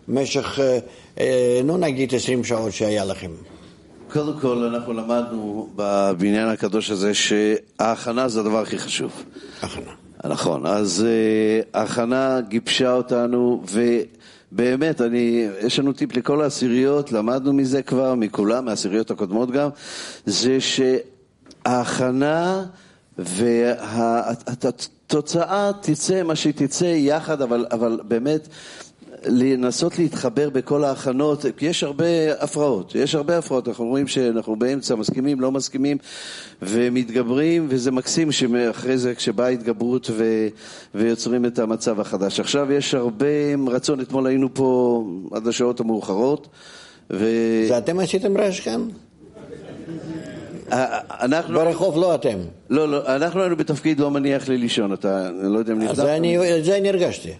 במשך, נגיד 20 שעות שהיה לכם? קודם כל אנחנו למדנו בבניין הקדוש הזה שההכנה זה הדבר הכי חשוב. הכנה. נכון, אז ההכנה גיבשה אותנו ובאמת יש לנו טיפ לכל העשיריות, למדנו מזה כבר, מכולם, מהעשיריות הקודמות גם, זה שההכנה והתוצאה תצא מה שתצא יחד, אבל באמת לנסות להתחבר בכל ההכנות, כי יש הרבה הפרעות, אנחנו רואים שאנחנו באמצע מסכימים, לא מסכימים ומתגברים, וזה מקסים שאחרי זה כשבאה התגברות ויוצרים את המצב החדש. עכשיו יש הרבה רצון, אתמול היינו פה עד השעות המאוחרות. זה אתם עשיתם רעש כאן? אנחנו ברחוב לא אתם. לא, אנחנו היינו בתפקיד לא מניח לי לישון, אתה לא יודע אם נכנס. זה אני הרגשתי.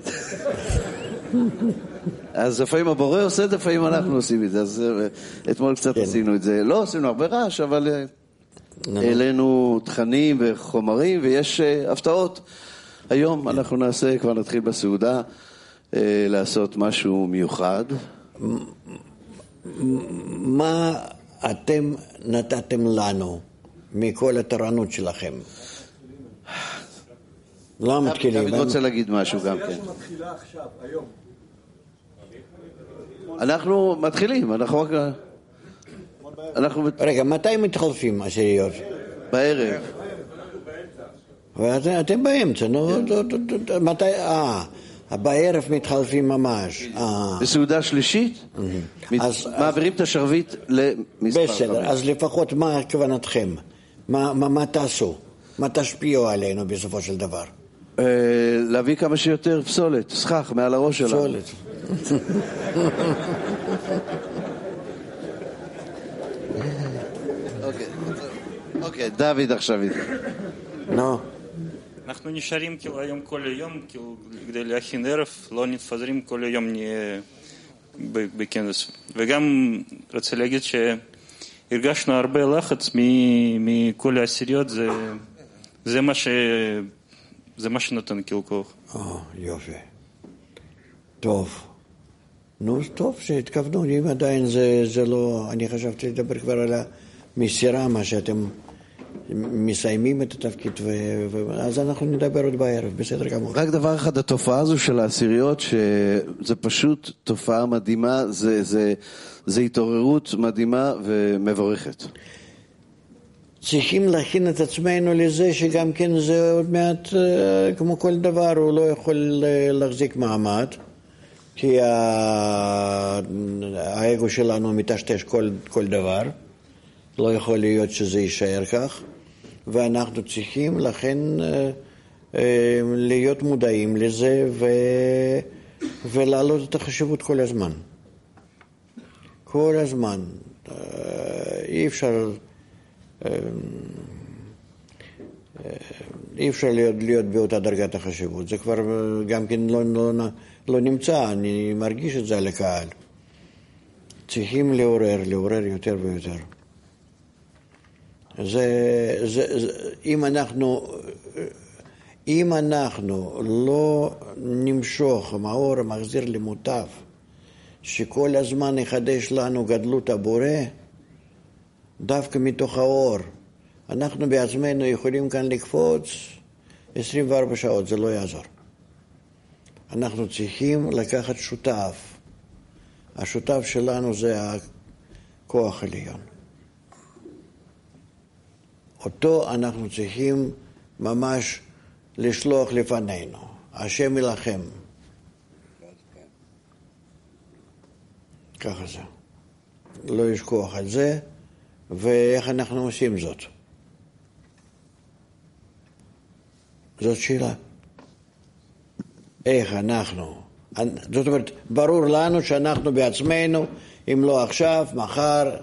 אז לפעמים הבורא עושה את זה, לפעמים אנחנו עושים את זה, אז אתמול קצת עשינו את זה, לא עשינו הרבה רעש, אבל העלינו תכנים וחומרים ויש הפתעות. היום אנחנו כבר נתחיל בסעודה לעשות משהו מיוחד. מה אתם נתתם לנו מכל התורנות שלכם? לא מתחילים. אני רוצה להגיד משהו גם כן. שמתחילה עכשיו, היום. אנחנו מתחילים, רגע, מתי מתחלפים עשיריות? בערב. ואתם באמצע, מתי? בערב מתחלפים ממש. בסעודה שלישית? מעבירים את השרביט למספר. בסדר, אז לפחות מה כוונתכם? מה תעשו? מה תשפיעו עלינו בסופו של דבר? להביא כמה שיותר פסולת, סכך מעל הראש שלנו. פסולת. אוקיי, דוד עכשיו. נו. אנחנו נשארים היום כל היום כדי להכין ערב, לא נתפזרים כל היום בכנס. וגם רוצה להגיד שהרגשנו הרבה לחץ מכל העשיריות, זה מה שנותן כוח. יופי. טוב. נו, טוב שהתכוונו, אם עדיין זה לא, אני חשבתי לדבר כבר על המסירה, מה שאתם מסיימים את התפקיד, אז אנחנו נדבר עוד בערב, בסדר גמור. רק דבר אחד, התופעה הזו של העשיריות, שזה פשוט תופעה מדהימה, זה התעוררות מדהימה ומבורכת. צריכים להכין את עצמנו לזה שגם כן זה עוד מעט, כמו כל דבר, הוא לא יכול להחזיק מעמד, כי האגו שלנו מטשטש כל דבר, לא יכול להיות שזה יישאר כך, ואנחנו צריכים לכן להיות מודעים לזה ולהעלות את החשיבות כל הזמן. כל הזמן. אי אפשר להיות באותה דרגת החשיבות. זה כבר גם כן לא נמצא, אני מרגיש את זה על הקהל. צריכים לעורר יותר ויותר. אם אנחנו לא נמשוך מהאור המחזיר למוטב, שכל הזמן יחדש לנו גדלות הבורא, דווקא מתוך האור, אנחנו בעצמנו יכולים כאן לקפוץ 24 שעות, זה לא יעזור. אנחנו צריכים לקחת שותף. השותף שלנו זה הכוח עליון. אותו אנחנו צריכים ממש לשלוח לפנינו. השם ילחם. ככה זה. לא לשכוח על זה, ואיך אנחנו עושים זאת? זאת שאלה. איך אנחנו? זאת אומרת, ברור לנו שאנחנו בעצמנו, אם לא עכשיו, מחר,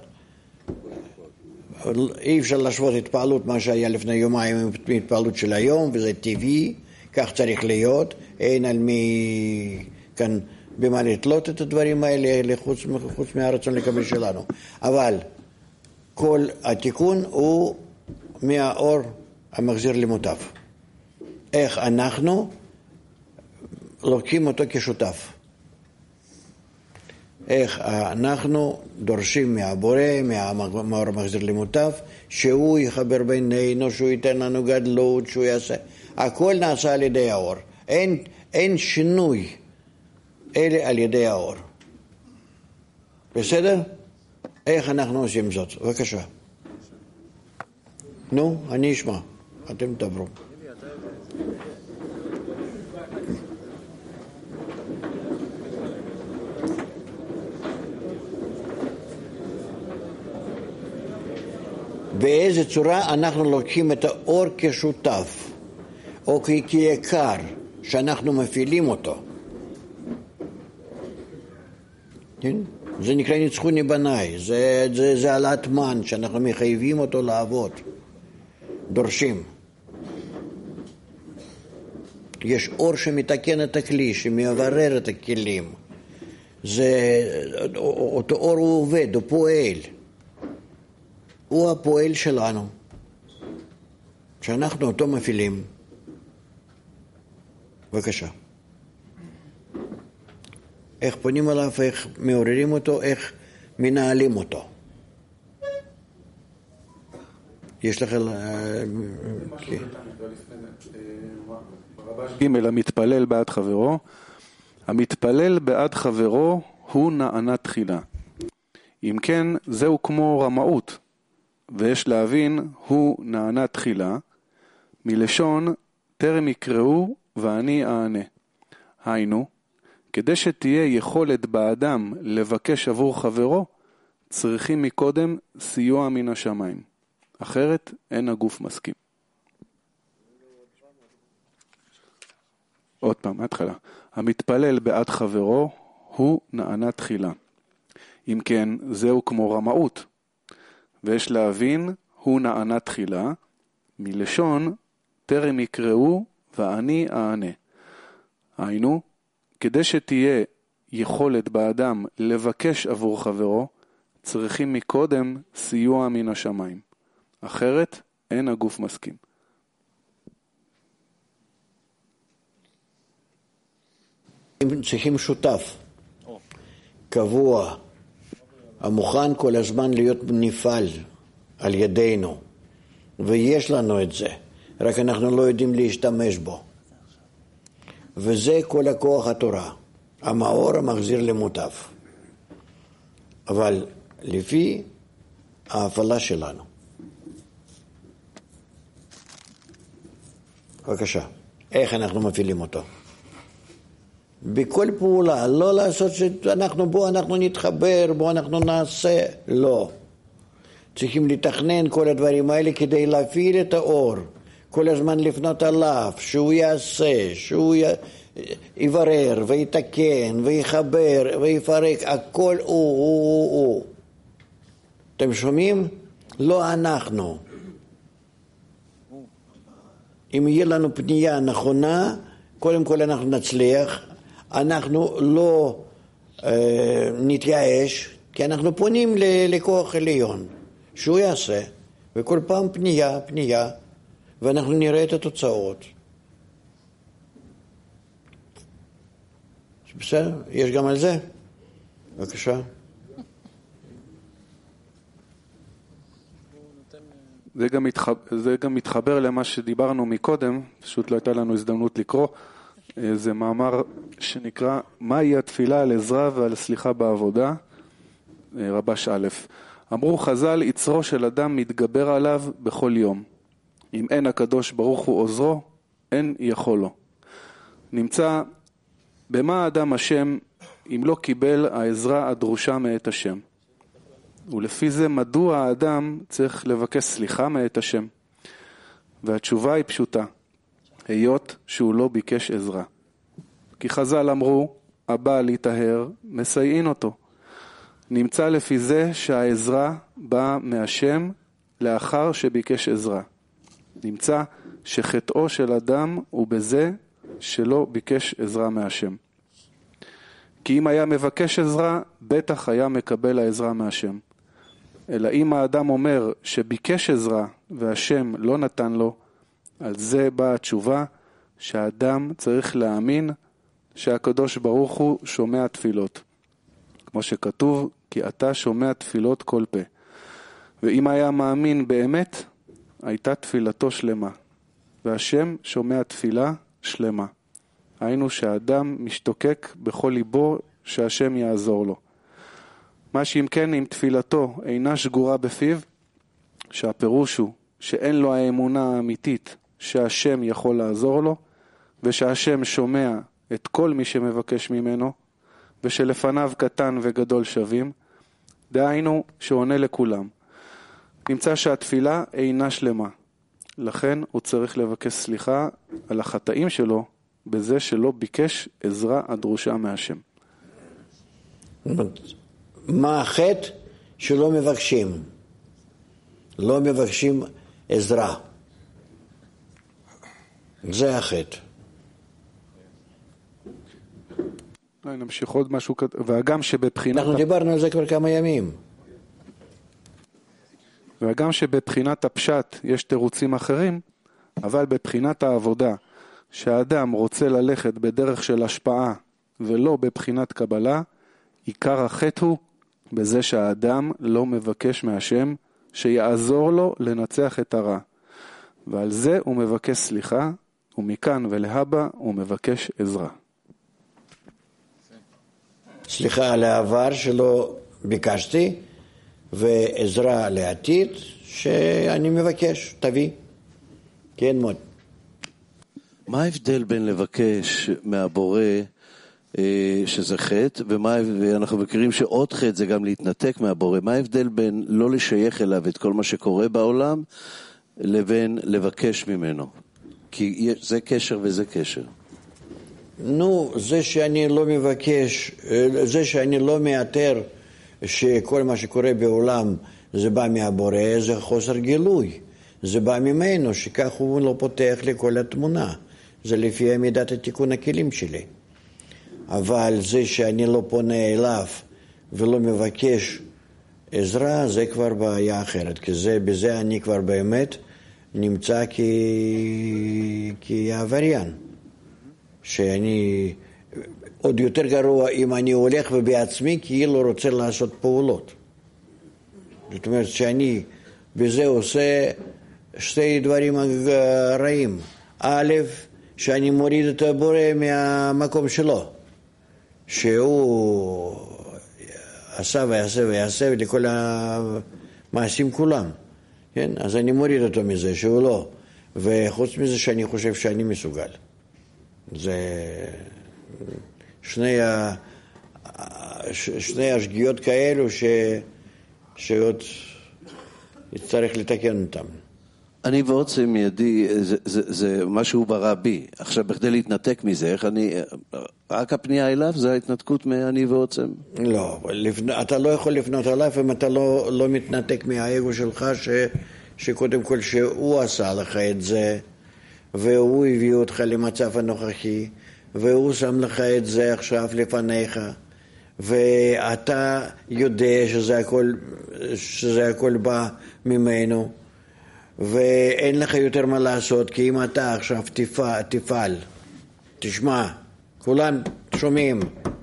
אי אפשר להשוות התפעלות מה שהיה לפני יומיים עם התפעלות של היום, וזה טבעי, כך צריך להיות, אין על מי כאן במה לתלות את הדברים האלה, חוץ מהרצון לקבל שלנו. אבל כל התיקון הוא מהאור המחזיר למוטב. איך אנחנו לוקחים אותו כשותף. איך אנחנו דורשים מהבורא, מהמאור מחזיר למוטב, שהוא יחבר בינינו, שהוא ייתן לנו גדלות, שהוא יעשה. הכל נעשה על ידי האור. אין שינוי אלה על ידי האור. בסדר? איך אנחנו עושים זאת? בבקשה. נו, אני אשמע. אתם תדברו. באיזה צורה אנחנו לוקחים את האור כשותף, או כיקר, שאנחנו מפעילים אותו. כן? זה נקרא ניצחוני בניי, זה העלאת מן, שאנחנו מחייבים אותו לעבוד, דורשים. יש אור שמתקן את הכלי, שמברר את הכלים. אותו אור הוא עובד, הוא פועל. הוא הפועל שלנו, שאנחנו אותו מפעילים. בבקשה. איך פונים עליו, איך מעוררים אותו, איך מנהלים אותו. יש לך... ג' המתפלל בעד חברו. המתפלל בעד חברו הוא נענה תחילה. אם כן, זהו כמו רמאות. ויש להבין, הוא נענה תחילה, מלשון טרם יקראו ואני אענה. היינו, כדי שתהיה יכולת באדם לבקש עבור חברו, צריכים מקודם סיוע מן השמיים. אחרת אין הגוף מסכים. עוד פעם, מההתחלה. המתפלל בעד חברו הוא נענה תחילה. אם כן, זהו כמו רמאות. ויש להבין, הוא נענה תחילה, מלשון טרם יקראו ואני אענה. היינו, כדי שתהיה יכולת באדם לבקש עבור חברו, צריכים מקודם סיוע מן השמיים. אחרת אין הגוף מסכים. צריכים שותף, קבוע, המוכן כל הזמן להיות נפעל על ידינו, ויש לנו את זה, רק אנחנו לא יודעים להשתמש בו. וזה כל הכוח התורה, המאור המחזיר למוטב, אבל לפי ההפעלה שלנו. בבקשה, איך אנחנו מפעילים אותו? בכל פעולה, לא לעשות אנחנו נתחבר, אנחנו נעשה, לא. צריכים לתכנן כל הדברים האלה כדי להפעיל את האור, כל הזמן לפנות עליו, שהוא יעשה, שהוא יברר ויתקן ויחבר ויפרק, הכל הוא. אתם שומעים? לא אנחנו. אם יהיה לנו פנייה נכונה, קודם כל אנחנו נצליח, אנחנו לא נתייאש, כי אנחנו פונים לכוח עליון, שהוא יעשה, וכל פעם פנייה, ואנחנו נראה את התוצאות. בסדר? יש גם על זה? בבקשה. זה גם מתחבר למה שדיברנו מקודם, פשוט לא הייתה לנו הזדמנות לקרוא. זה מאמר שנקרא מהי התפילה על עזרה ועל סליחה בעבודה, רבש א'. אמרו חז"ל, יצרו של אדם מתגבר עליו בכל יום. אם אין הקדוש ברוך הוא עוזרו, אין יכול לו. נמצא במה האדם השם אם לא קיבל העזרה הדרושה מאת השם. ולפי זה מדוע האדם צריך לבקש סליחה מאת השם. והתשובה היא פשוטה. היות שהוא לא ביקש עזרה. כי חז"ל אמרו, הבא להיטהר, מסייעין אותו. נמצא לפי זה שהעזרה באה מהשם לאחר שביקש עזרה. נמצא שחטאו של אדם הוא בזה שלא ביקש עזרה מהשם. כי אם היה מבקש עזרה, בטח היה מקבל העזרה מהשם. אלא אם האדם אומר שביקש עזרה והשם לא נתן לו, על זה באה התשובה שהאדם צריך להאמין שהקדוש ברוך הוא שומע תפילות. כמו שכתוב, כי אתה שומע תפילות כל פה. ואם היה מאמין באמת, הייתה תפילתו שלמה. והשם שומע תפילה שלמה. היינו שהאדם משתוקק בכל ליבו שהשם יעזור לו. מה שאם כן, אם תפילתו אינה שגורה בפיו, שהפירוש הוא שאין לו האמונה האמיתית שהשם יכול לעזור לו, ושהשם שומע את כל מי שמבקש ממנו, ושלפניו קטן וגדול שווים, דהיינו שעונה לכולם. נמצא שהתפילה אינה שלמה. לכן הוא צריך לבקש סליחה על החטאים שלו, בזה שלא ביקש עזרה הדרושה מהשם. מה החטא? שלא מבקשים. לא מבקשים עזרה. זה החטא. נמשיך עוד משהו, והגם שבבחינת... אנחנו דיברנו על זה כבר כמה ימים. וגם שבבחינת הפשט יש תירוצים אחרים, אבל בבחינת העבודה, שהאדם רוצה ללכת בדרך של השפעה ולא בבחינת קבלה, עיקר החטא הוא בזה שהאדם לא מבקש מהשם שיעזור לו לנצח את הרע. ועל זה הוא מבקש סליחה, ומכאן ולהבא הוא מבקש עזרה. סליחה על העבר שלא ביקשתי, ועזרה לעתיד שאני מבקש, תביא. כן, מוד. מה ההבדל בין לבקש מהבורא שזה חטא, ואנחנו מכירים שעוד חטא זה גם להתנתק מהבורא? מה ההבדל בין לא לשייך אליו את כל מה שקורה בעולם, לבין לבקש ממנו? כי זה קשר וזה קשר. נו, זה שאני לא מבקש, זה שאני לא מאתר שכל מה שקורה בעולם זה בא מהבורא, זה חוסר גילוי. זה בא ממנו, שכך הוא לא פותח לכל התמונה. זה לפי מידת התיקון הכלים שלי. אבל זה שאני לא פונה אליו ולא מבקש עזרה, זה כבר בעיה אחרת. כי בזה אני כבר באמת נמצא כעבריין. שאני עוד יותר גרוע אם אני הולך ובעצמי כאילו רוצה לעשות פעולות. זאת אומרת שאני בזה עושה שתי דברים רעים. א', שאני מוריד את הבורא מהמקום שלו, שהוא עשה ויעשה לכל המעשים כולם, כן? אז אני מוריד אותו מזה שהוא לא, וחוץ מזה שאני חושב שאני מסוגל. זה שני השגיאות כאלו שעוד יצטרך לתקן אותם. אני ועוצם ידי, זה משהו ברא בי. עכשיו, בכדי להתנתק מזה, רק הפנייה אליו זה ההתנתקות מאני ועוצם? לא, אתה לא יכול לפנות אליו אם אתה לא מתנתק מהאגו שלך, שקודם כל שהוא עשה לך את זה, והוא הביא אותך למצב הנוכחי, והוא שם לך את זה עכשיו לפניך, ואתה יודע שזה הכל בא ממנו, ואין לך יותר מה לעשות, כי אם אתה עכשיו תפעל, תשמע, כולם שומעים,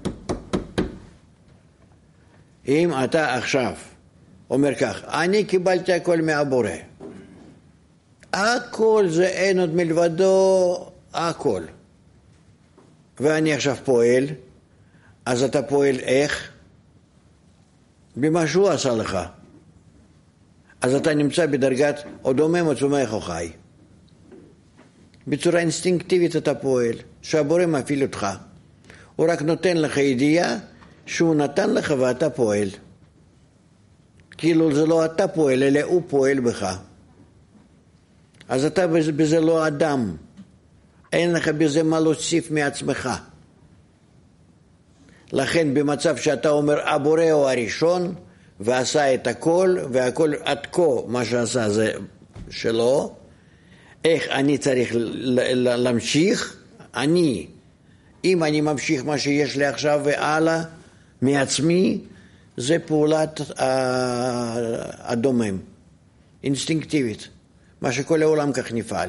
אם אתה עכשיו אומר כך, אני קיבלתי הכל מהבורא, הכל זה אין עוד מלבדו, הכל, ואני עכשיו פועל, אז אתה פועל איך? במה שהוא עשה לך. אז אתה נמצא בדרגת או דומם או צומח או חי. בצורה אינסטינקטיבית אתה פועל, שהבורא מפעיל אותך. הוא רק נותן לך ידיעה שהוא נתן לך ואתה פועל. כאילו זה לא אתה פועל, אלא הוא פועל בך. אז אתה בזה לא אדם. אין לך בזה מה להוסיף מעצמך. לכן במצב שאתה אומר הבורא הוא הראשון ועשה את הכל, והכל עד כה מה שעשה זה שלו, איך אני צריך להמשיך? אם אני ממשיך מה שיש לי עכשיו והלאה מעצמי, זה פעולת הדומם, אינסטינקטיבית, מה שכל העולם כך נפעל.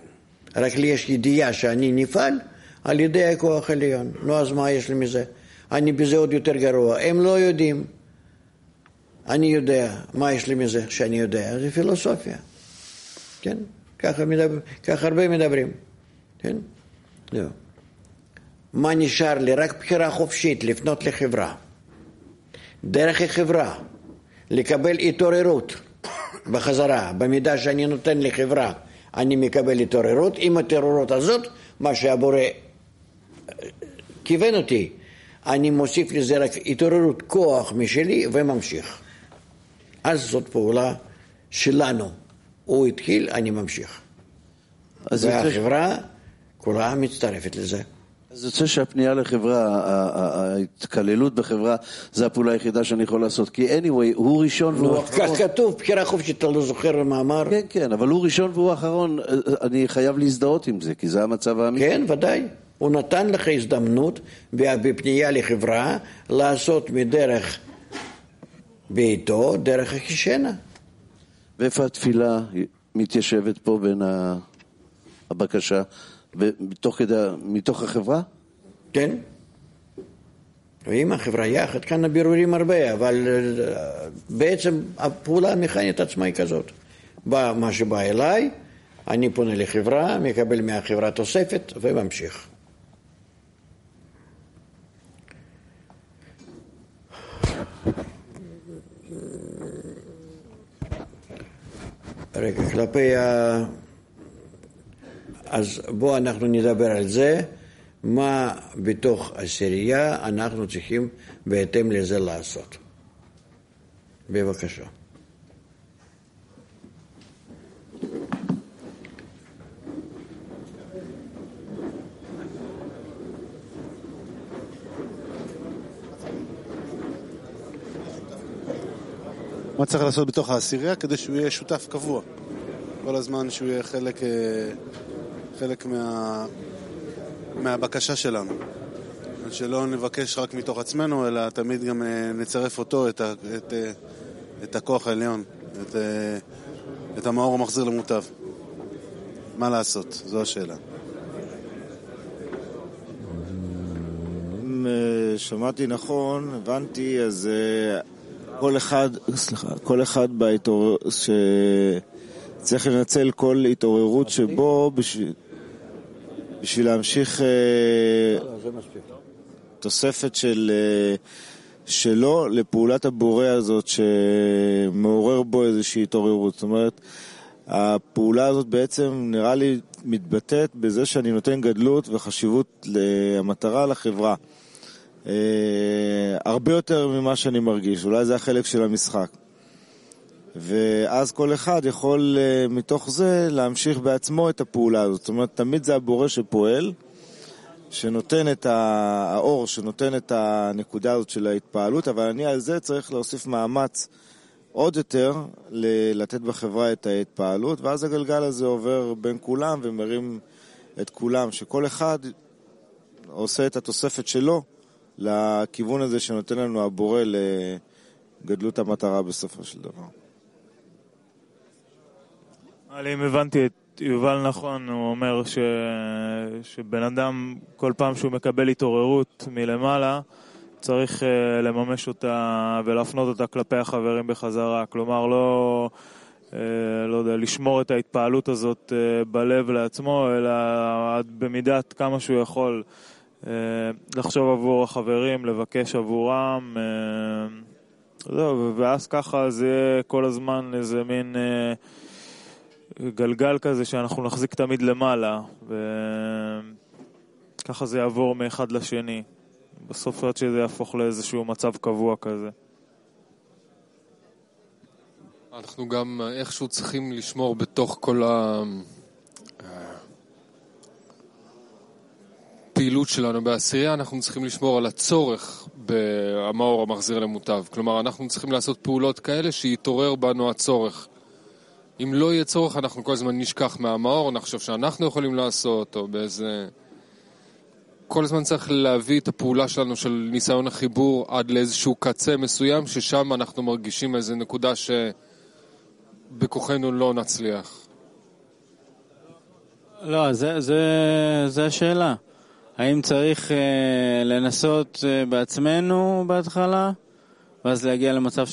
רק לי יש ידיעה שאני נפעל על ידי הכוח העליון. נו, אז מה יש לי מזה? אני בזה עוד יותר גרוע. הם לא יודעים. אני יודע. מה יש לי מזה שאני יודע? זה פילוסופיה. כן? ככה הרבה מדברים. כן? לא. מה נשאר לי? רק בחירה חופשית, לפנות לחברה. דרך החברה, לקבל התעוררות בחזרה. במידה שאני נותן לחברה, אני מקבל התעוררות. עם התעוררות הזאת, מה שהבורא כיוון אותי, אני מוסיף לזה רק התעוררות כוח משלי וממשיך. אז זאת פעולה שלנו. הוא התחיל, אני ממשיך. והחברה כולה מצטרפת לזה. אז יוצא שהפנייה לחברה, ההתקללות בחברה, זה הפעולה היחידה שאני יכול לעשות. כי anyway, הוא ראשון והוא אחרון. כך כתוב, בחירה חופשית, אתה לא זוכר מאמר? כן, כן, אבל הוא ראשון והוא אחרון, אני חייב להזדהות עם זה, כי זה המצב האמיתי. כן, ודאי. הוא נתן לך הזדמנות, בפנייה לחברה, לעשות מדרך ביתו, דרך החישנה. ואיפה התפילה מתיישבת פה בין הבקשה? מתוך החברה? כן. ועם החברה יחד, כאן הבירורים הרבה, אבל בעצם הפעולה המכנית עצמה היא כזאת. מה שבא אליי, אני פונה לחברה, מקבל מהחברה תוספת וממשיך. רגע, כלפי אז בואו אנחנו נדבר על זה, מה בתוך עשירייה אנחנו צריכים בהתאם לזה לעשות. בבקשה. מה צריך לעשות בתוך העשירייה כדי שהוא יהיה שותף קבוע? כל הזמן שהוא יהיה חלק מהבקשה שלנו. שלא נבקש רק מתוך עצמנו, אלא תמיד גם נצרף אותו, את הכוח העליון, את המאור המחזיר למוטב. מה לעשות? זו השאלה. שמעתי נכון, הבנתי, אז כל אחד שצריך לנצל כל התעוררות שבו בשביל להמשיך תוספת שלו לפעולת הבורא הזאת שמעורר בו איזושהי התעוררות. זאת אומרת, הפעולה הזאת בעצם נראה לי מתבטאת בזה שאני נותן גדלות וחשיבות למטרה לחברה. הרבה יותר ממה שאני מרגיש, אולי זה החלק של המשחק. ואז כל אחד יכול מתוך זה להמשיך בעצמו את הפעולה הזאת. זאת אומרת, תמיד זה הבורא שפועל, שנותן את האור, שנותן את הנקודה הזאת של ההתפעלות, אבל אני על זה צריך להוסיף מאמץ עוד יותר לתת בחברה את ההתפעלות, ואז הגלגל הזה עובר בין כולם ומרים את כולם, שכל אחד עושה את התוספת שלו לכיוון הזה שנותן לנו הבורא לגדלות המטרה בסופו של דבר. אם הבנתי את יובל נכון, הוא אומר שבן אדם כל פעם שהוא מקבל התעוררות מלמעלה צריך לממש אותה ולהפנות אותה כלפי החברים בחזרה. כלומר, לא יודע, לשמור את ההתפעלות הזאת בלב לעצמו, אלא עד במידת כמה שהוא יכול לחשוב עבור החברים, לבקש עבורם, ואז ככה זה יהיה כל הזמן איזה מין גלגל כזה שאנחנו נחזיק תמיד למעלה, וככה זה יעבור מאחד לשני. בסוף עד שזה יהפוך לאיזשהו מצב קבוע כזה. אנחנו גם איכשהו צריכים לשמור בתוך כל הפעילות שלנו בעשירייה, אנחנו צריכים לשמור על הצורך במאור המחזיר למוטב. כלומר, אנחנו צריכים לעשות פעולות כאלה שיתעורר בנו הצורך. אם לא יהיה צורך, אנחנו כל הזמן נשכח מהמאור, נחשוב שאנחנו יכולים לעשות, או באיזה... כל הזמן צריך להביא את הפעולה שלנו של ניסיון החיבור עד לאיזשהו קצה מסוים, ששם אנחנו מרגישים איזו נקודה שבכוחנו לא נצליח. לא, זה השאלה. האם צריך לנסות בעצמנו בהתחלה, ואז להגיע למצב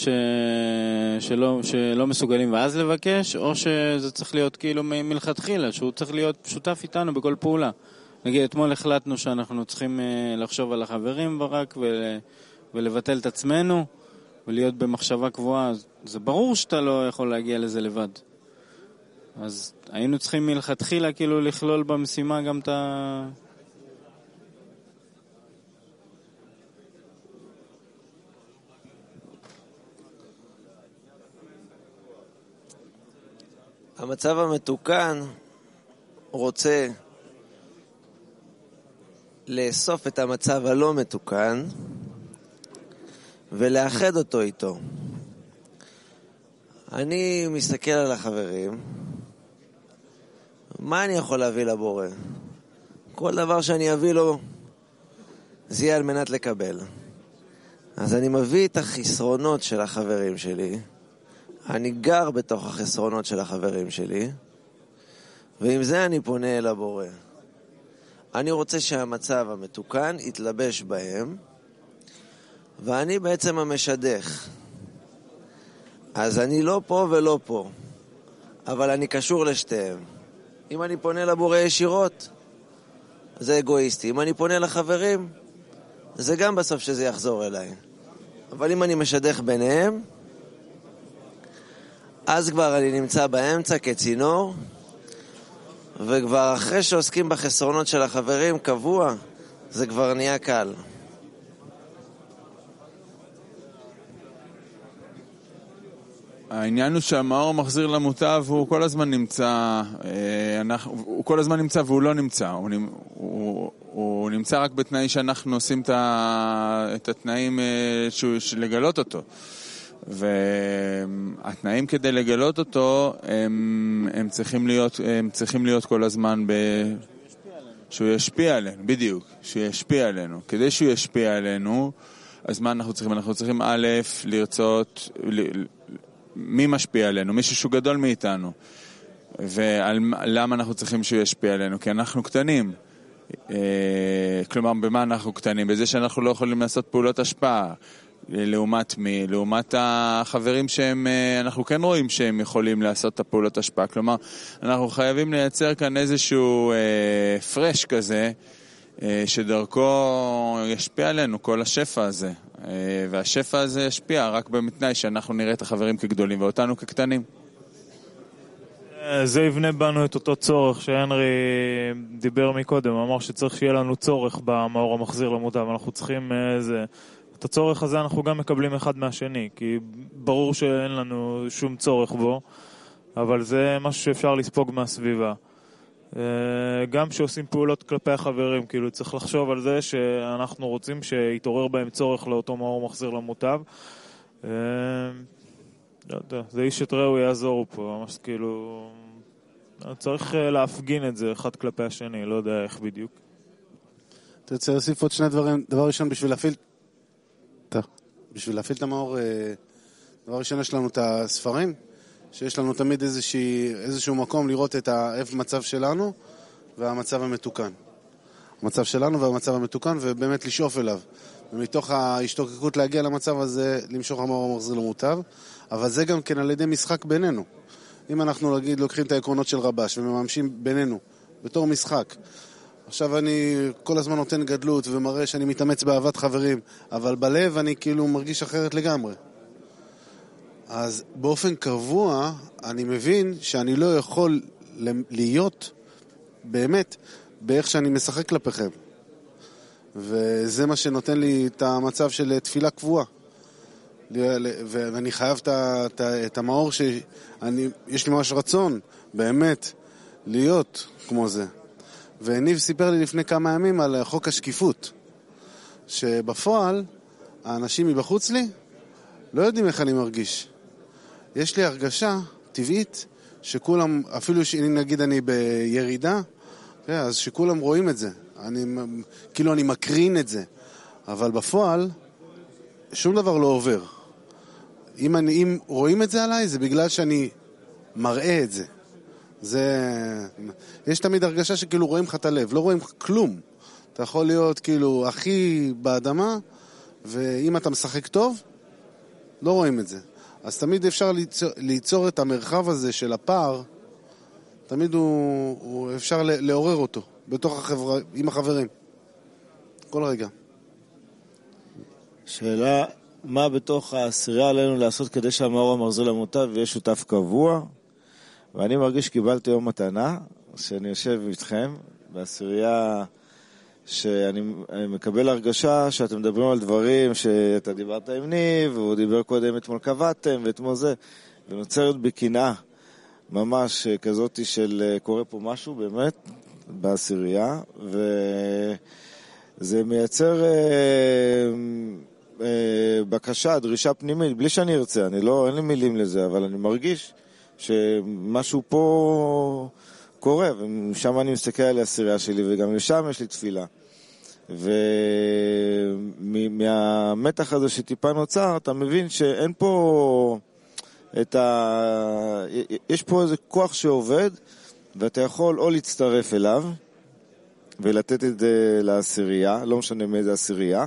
שלא מסוגלים ואז לבקש, או שזה צריך להיות כאילו מלכתחילה, שהוא צריך להיות שותף איתנו בכל פעולה. נגיד, אתמול החלטנו שאנחנו צריכים לחשוב על החברים ורק ולבטל את עצמנו ולהיות במחשבה קבועה. זה ברור שאתה לא יכול להגיע לזה לבד. אז היינו צריכים מלכתחילה כאילו לכלול במשימה גם את ה... המצב המתוקן רוצה לאסוף את המצב הלא מתוקן ולאחד אותו איתו. אני מסתכל על החברים, מה אני יכול להביא לבורא? כל דבר שאני אביא לו זה יהיה על מנת לקבל. אז אני מביא את החסרונות של החברים שלי, אני גר בתוך החסרונות של החברים שלי, ועם זה אני פונה אל הבורא. אני רוצה שהמצב המתוקן יתלבש בהם, ואני בעצם המשדך. אז אני לא פה ולא פה, אבל אני קשור לשתיהם. אם אני פונה לבורא ישירות, זה אגואיסטי. אם אני פונה לחברים, זה גם בסוף שזה יחזור אליי. אבל אם אני משדך ביניהם, אז כבר אני נמצא באמצע כצינור, וכבר אחרי שעוסקים בחסרונות של החברים קבוע, זה כבר נהיה קל. העניין הוא שהמאור מחזיר למוטב, הוא כל הזמן נמצא, הוא כל הזמן נמצא והוא לא נמצא. הוא נמצא רק בתנאי שאנחנו עושים את התנאים של לגלות אותו. והתנאים כדי לגלות אותו הם צריכים להיות כל הזמן שהוא ישפיע עלינו, בדיוק, שהוא ישפיע עלינו. כדי שהוא ישפיע עלינו, אז מה אנחנו צריכים? אנחנו צריכים א', לרצות מי משפיע עלינו, מישהו שהוא גדול מאיתנו. ולמה אנחנו צריכים שהוא ישפיע עלינו? כי אנחנו קטנים. כלומר, במה אנחנו קטנים? בזה שאנחנו לא יכולים לעשות פעולות השפעה. לעומת מי? לעומת החברים אנחנו כן רואים שהם יכולים לעשות את הפעולות השפעה. כלומר, אנחנו חייבים לייצר כאן איזשהו פרש כזה, שדרכו ישפיע עלינו כל השפע הזה. והשפע הזה ישפיע רק במתנאי שאנחנו נראה את החברים כגדולים ואותנו כקטנים. זה יבנה בנו את אותו צורך שהנרי דיבר מקודם, אמר שצריך שיהיה לנו צורך במאור המחזיר למוטב, אנחנו צריכים את הצורך הזה אנחנו גם מקבלים אחד מהשני, כי ברור שאין לנו שום צורך בו, אבל זה משהו שאפשר לספוג מהסביבה. גם שעושים פעולות כלפי החברים, כאילו צריך לחשוב על זה שאנחנו רוצים שיתעורר בהם צורך לאותו מאור מחזיר למוטב. לא יודע, זה איש את רעהו יעזור פה, ממש כאילו צריך להפגין את זה אחד כלפי השני, לא יודע איך בדיוק. אתה רוצה להוסיף עוד שני דברים. דבר ראשון, בשביל להפעיל את המאור, דבר ראשון יש לנו את הספרים, שיש לנו תמיד איזשהו מקום לראות את המצב שלנו והמצב המתוקן. המצב שלנו והמצב המתוקן, ובאמת לשאוף אליו. ומתוך ההשתוקקות להגיע למצב הזה, למשוך המאור המחזיר למוטב, אבל זה גם כן על ידי משחק בינינו. אם אנחנו לוקחים את העקרונות של רבש ומממשים בינינו, בתור משחק, עכשיו אני כל הזמן נותן גדלות ומראה שאני מתאמץ באהבת חברים, אבל בלב אני כאילו מרגיש אחרת לגמרי. אז באופן קבוע אני מבין שאני לא יכול להיות באמת באיך שאני משחק כלפיכם. וזה מה שנותן לי את המצב של תפילה קבועה. ואני חייב את המאור יש לי ממש רצון באמת להיות כמו זה. וניב סיפר לי לפני כמה ימים על חוק השקיפות, שבפועל האנשים מבחוץ לי לא יודעים איך אני מרגיש. יש לי הרגשה טבעית שכולם, אפילו נגיד אני בירידה, אז שכולם רואים את זה. כאילו אני מקרין את זה. אבל בפועל שום דבר לא עובר. אם רואים את זה עליי, זה בגלל שאני מראה את זה. יש תמיד הרגשה שכאילו רואים לך את הלב, לא רואים כלום. אתה יכול להיות כאילו הכי באדמה, ואם אתה משחק טוב, לא רואים את זה. אז תמיד אפשר ליצור את המרחב הזה של הפער, תמיד אפשר לעורר אותו בתוך החברה, עם החברים. כל רגע. שאלה, מה בתוך העשירייה עלינו לעשות כדי שהמאור המחזיר למוטב ויהיה שותף קבוע? ואני מרגיש שקיבלתי יום מתנה, שאני יושב איתכם בעשירייה, שאני מקבל הרגשה שאתם מדברים על דברים שאתה דיברת עם ניב, והוא דיבר קודם אתמול קבעתם ואתמול זה, ונוצרת בקנאה ממש כזאת של קורה פה משהו באמת בעשירייה, וזה מייצר בקשה, דרישה פנימית, בלי שאני ארצה, אין לי מילים לזה, אבל אני מרגיש שמשהו פה קורה, ומשם אני מסתכל על העשירייה שלי, וגם לשם יש לי תפילה. ומהמתח הזה שטיפה נוצר, אתה מבין שאין פה יש פה איזה כוח שעובד, ואתה יכול או להצטרף אליו, ולתת את זה לעשירייה, לא משנה מאיזה עשירייה.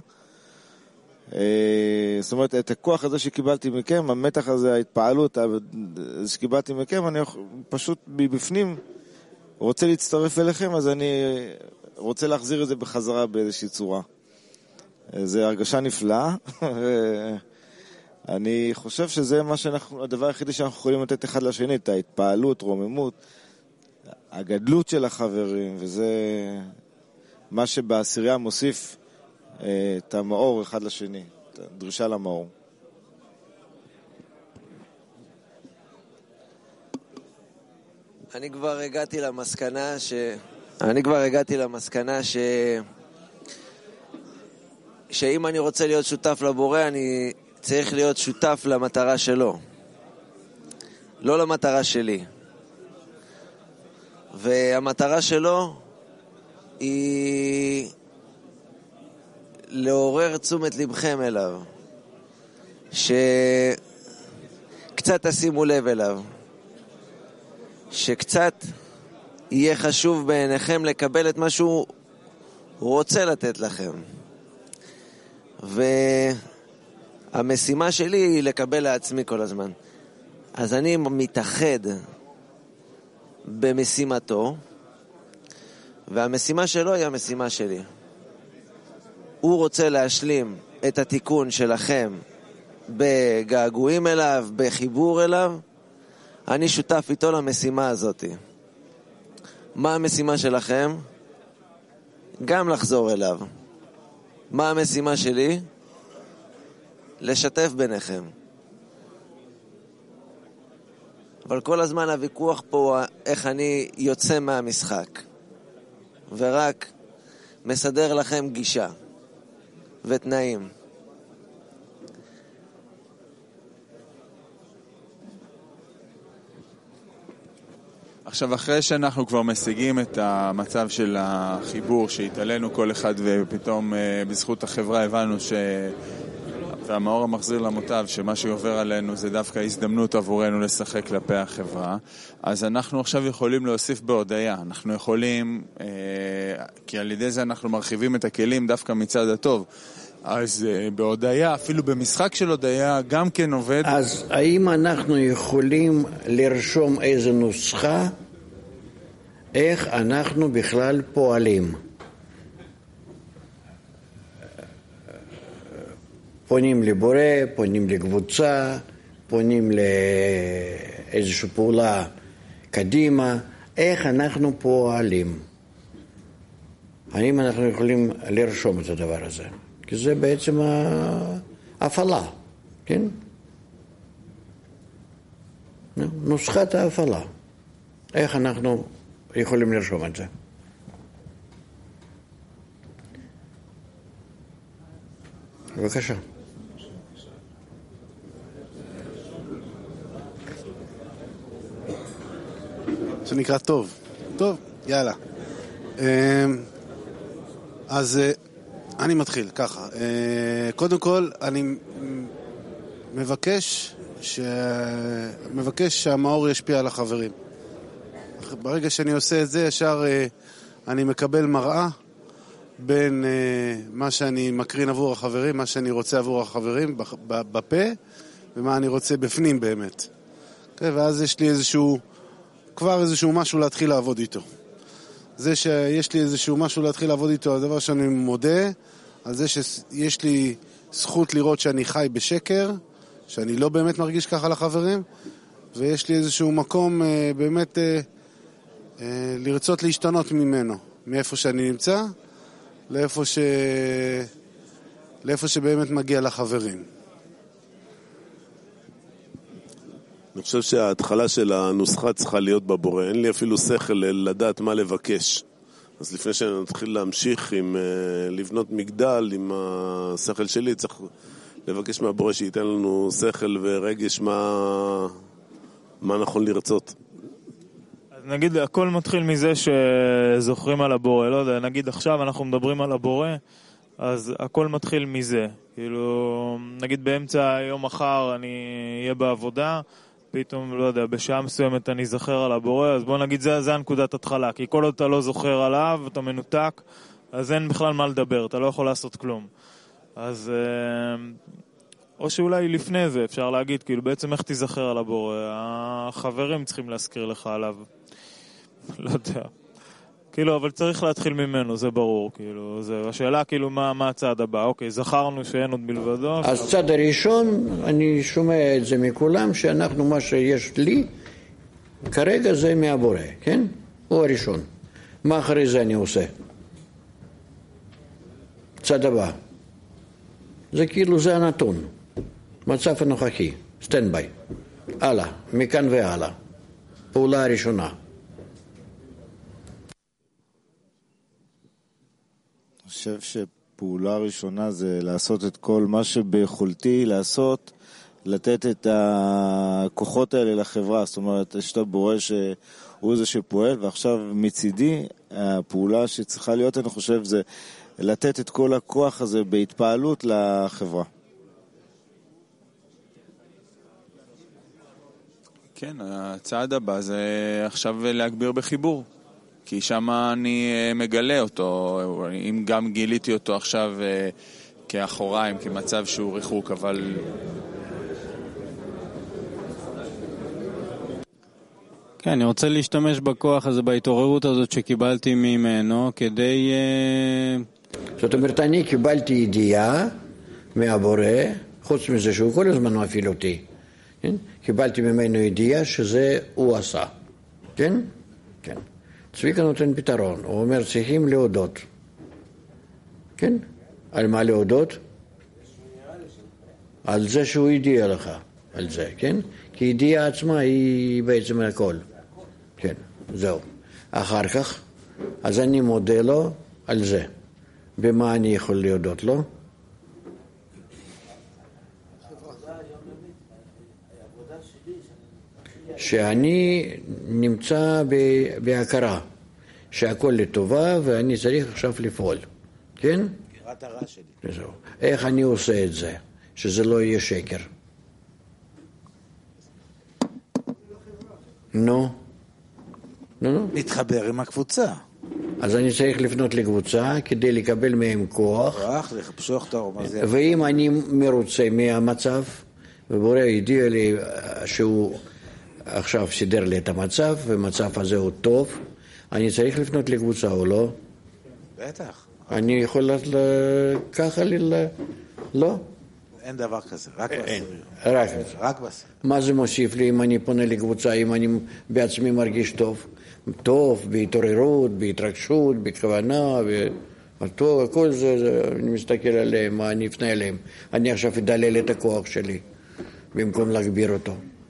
זאת אומרת, את הכוח הזה שקיבלתי מכם, המתח הזה, ההתפעלות שקיבלתי מכם, אני פשוט מבפנים רוצה להצטרף אליכם, אז אני רוצה להחזיר את זה בחזרה באיזושהי צורה. זה הרגשה נפלאה, ואני חושב שזה הדבר היחידי שאנחנו יכולים לתת אחד לשני, את ההתפעלות, רוממות, הגדלות של החברים, וזה מה שבעשירייה מוסיף את המאור אחד לשני, את הדרישה למאור. אני כבר הגעתי למסקנה שאם אני רוצה להיות שותף לבורא, אני צריך להיות שותף למטרה שלו, לא למטרה שלי. והמטרה שלו היא לעורר תשומת לבכם אליו, שקצת תשימו לב אליו, שקצת יהיה חשוב בעיניכם לקבל את מה שהוא רוצה לתת לכם. והמשימה שלי היא לקבל לעצמי כל הזמן. אז אני מתאחד במשימתו, והמשימה שלו היא המשימה שלי. הוא רוצה להשלים את התיקון שלכם בגעגועים אליו, בחיבור אליו. אני שותף איתו למשימה הזאת. מה המשימה שלכם? גם לחזור אליו. מה המשימה שלי? לשתף ביניכם. אבל כל הזמן הוויכוח פה איך אני יוצא מהמשחק, ורק מסדר לכם גישה ותנאים. עכשיו, אחרי שאנחנו כבר משיגים את המצב של החיבור שהתעלינו כל אחד, ופתאום בזכות החברה הבנו והמאור המחזיר למוטב, שמה שעובר עלינו זה דווקא הזדמנות עבורנו לשחק כלפי החברה, אז אנחנו עכשיו יכולים להוסיף בהודעה. אנחנו יכולים, כי על ידי זה אנחנו מרחיבים את הכלים דווקא מצד הטוב. אז בהודעה, אפילו במשחק של הודעה, גם כן עובד. אז האם אנחנו יכולים לרשום איזו נוסחה, איך אנחנו בכלל פועלים? פונים לבורא, פונים לקבוצה, פונים לאיזושהי פעולה קדימה, איך אנחנו פועלים? האם אנחנו יכולים לרשום את הדבר הזה? כי זה בעצם ההפעלה, כן? נוסחת ההפעלה. איך אנחנו יכולים לרשום את זה? בבקשה. שנקרא טוב. טוב, יאללה. אז אני מתחיל ככה. קודם כל, אני מבקש שהמאור ישפיע על החברים. ברגע שאני עושה את זה, ישר אני מקבל מראה, בין מה שאני מקרין עבור החברים, מה שאני רוצה עבור החברים בפה, ומה אני רוצה בפנים באמת. ואז יש לי כבר איזשהו משהו להתחיל לעבוד איתו. זה שיש לי איזשהו משהו להתחיל לעבוד איתו, הדבר שאני מודה, על זה שיש לי זכות לראות שאני חי בשקר, שאני לא באמת מרגיש ככה לחברים, ויש לי איזשהו מקום באמת לרצות להשתנות ממנו, מאיפה שאני נמצא, לאיפה שבאמת מגיע לחברים. אני חושב שההתחלה של הנוסחה צריכה להיות בבורא. אין לי אפילו שכל לדעת מה לבקש. אז לפני שנתחיל להמשיך עם לבנות מגדל עם השכל שלי, צריך לבקש מהבורא שייתן לנו שכל ורגש מה נכון לרצות. אז נגיד הכל מתחיל מזה שזוכרים על הבורא, לא יודע, נגיד עכשיו אנחנו מדברים על הבורא, אז הכל מתחיל מזה. כאילו, נגיד באמצע יום מחר אני אהיה בעבודה, פתאום, לא יודע, בשעה מסוימת אני זוכר על הבורא, אז בוא נגיד זה הנקודת התחלה, כי כל עוד אתה לא זוכר עליו, אתה מנותק, אז אין בכלל מה לדבר, אתה לא יכול לעשות כלום. אז או שאולי לפני זה אפשר להגיד, כאילו בעצם איך תזכר על הבורא, החברים צריכים להזכיר לך עליו, לא יודע. כאילו, אבל צריך להתחיל ממנו, זה ברור, כאילו, השאלה כאילו מה הצעד הבא, אוקיי, זכרנו שאין עוד מלבדו. אז צעד הראשון, אני שומע את זה מכולם, שאנחנו, מה שיש לי, כרגע זה מהבורא, כן? הוא הראשון. מה אחרי זה אני עושה? צעד הבא. זה כאילו, זה הנתון. מצב הנוכחי, סטנד-ביי. הלאה, מכאן והלאה. פעולה הראשונה. אני חושב שפעולה ראשונה זה לעשות את כל מה שביכולתי לעשות, לתת את הכוחות האלה לחברה. זאת אומרת, יש את הבורא שהוא זה שפועל, ועכשיו מצידי, הפעולה שצריכה להיות, אני חושב, זה לתת את כל הכוח הזה בהתפעלות לחברה. כן, הצעד הבא זה עכשיו להגביר בחיבור. כי שם אני מגלה אותו, אם גם גיליתי אותו עכשיו כאחוריים, כמצב שהוא ריחוק, אבל... כן, אני רוצה להשתמש בכוח הזה, בהתעוררות הזאת שקיבלתי ממנו, כדי... זאת אומרת, אני קיבלתי ידיעה מהבורא, חוץ מזה שהוא כל הזמן מפעיל אותי. כן? קיבלתי ממנו ידיעה שזה הוא עשה. כן? כן. צביקה נותן פתרון, הוא אומר צריכים להודות. כן? על מה להודות? על זה שהוא ידיע לך, על זה, כן? כי ידיעה עצמה היא בעצם הכל. כן, זהו. אחר כך, אז אני מודה לו על זה. במה אני יכול להודות לו? שאני נמצא בהכרה, שהכל לטובה ואני צריך עכשיו לפעול, כן? בחירת הרע שלי. זהו. איך אני עושה את זה? שזה לא יהיה שקר. נו? להתחבר עם הקבוצה. אז אני צריך לפנות לקבוצה כדי לקבל מהם כוח. לחפשוח את הרוב הזה. ואם אני מרוצה מהמצב, ובורא ידיע לי שהוא עכשיו סידר לי את המצב, והמצב הזה הוא טוב, אני צריך לפנות לקבוצה או לא? בטח. אני יכול ככה לא? אין דבר כזה, רק בסדר. רק בסדר. מה זה מוסיף לי אם אני פונה לקבוצה, אם אני בעצמי מרגיש טוב? טוב, בהתעוררות, בהתרגשות, בכוונה, הכל זה, אני מסתכל עליהם, מה אני אפנה אליהם. אני עכשיו אדלל את הכוח שלי, במקום להגביר אותו.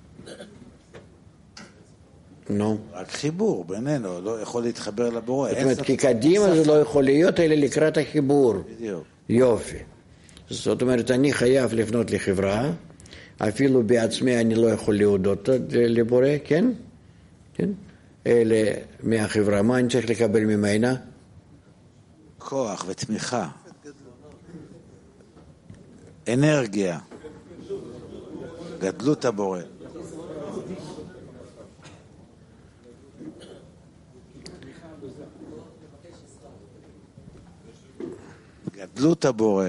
נו. רק חיבור בינינו, לא יכול להתחבר לבורא. זאת אומרת, כי קדימה זה לא יכול להיות, אלא לקראת החיבור. בדיוק. יופי. זאת אומרת, אני חייב לפנות לחברה, אפילו בעצמי אני לא יכול להודות לבורא, כן? כן? אלה מהחברה, מה אני צריך לקבל ממנה? כוח ותמיכה. אנרגיה. גדלות הבורא. דלות הבורא.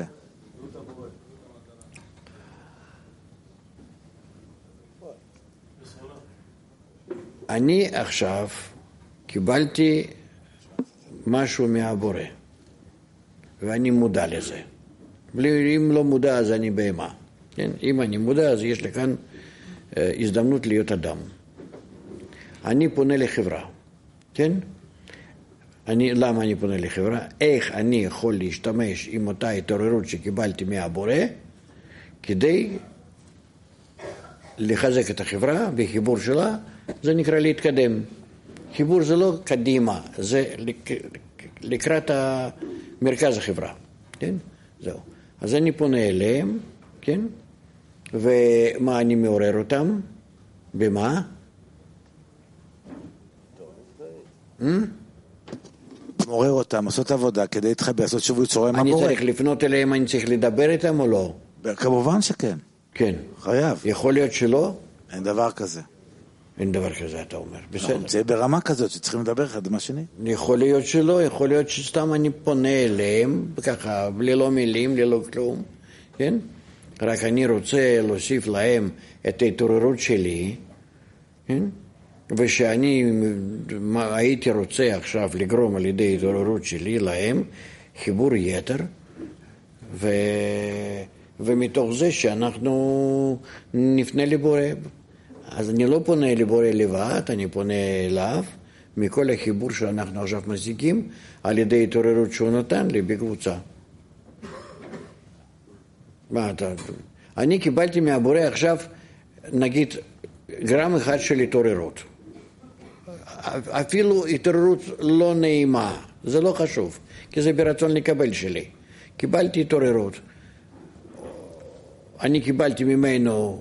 אני עכשיו קיבלתי משהו מהבורא, ואני מודע לזה. אם לא מודע, אז אני בהמה. כן? אם אני מודע, אז יש לי כאן הזדמנות להיות אדם. אני פונה לחברה. כן? למה אני פונה לחברה? איך אני יכול להשתמש עם אותה התעוררות שקיבלתי מהבורא, כדי לחזק את החברה וחיבור שלה, זה נקרא להתקדם. חיבור זה לא קדימה, זה לקראת מרכז החברה. כן? זהו. אז אני פונה אליהם, כן? ומה אני מעורר אותם? במה? מעורר אותם, לעשות עבודה כדי להתחבר, לעשות שבוי צורה עם הבורא. אני הבורא. צריך לפנות אליהם, אני צריך לדבר איתם או לא? כמובן שכן. כן. חייב. יכול להיות שלא? אין דבר כזה. אין דבר כזה, אתה אומר. בסדר. אנחנו נמצאים ברמה כזאת שצריכים לדבר אחד עם השני. יכול להיות שלא, יכול להיות שסתם אני פונה אליהם, ככה, ללא מילים, ללא כלום, כן? רק אני רוצה להוסיף להם את ההתעוררות שלי, כן? ושאני הייתי רוצה עכשיו לגרום על ידי ההתעוררות שלי להם חיבור יתר, ומתוך זה שאנחנו נפנה לבורא. אז אני לא פונה לבורא לבד, אני פונה אליו מכל החיבור שאנחנו עכשיו משיגים על ידי התעוררות שהוא נתן לי בקבוצה. אני קיבלתי מהבורא עכשיו, נגיד, גרם אחד של התעוררות. אפילו התעוררות לא נעימה, זה לא חשוב, כי זה ברצון לקבל שלי. קיבלתי התעוררות. אני קיבלתי ממנו